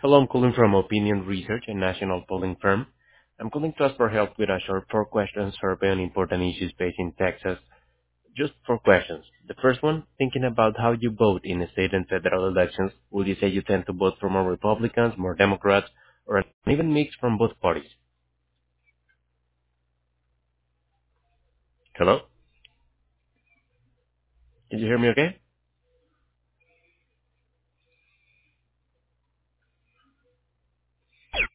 Hello, I'm calling from Opinion Research, a national polling firm. I'm calling to ask for help with a short four-question survey on important issues facing Texas. Just four questions. The first one, thinking about how you vote in state and federal elections, would you say you tend to vote for more Republicans, more Democrats, or an even mix from both parties? Hello? Can you hear me okay?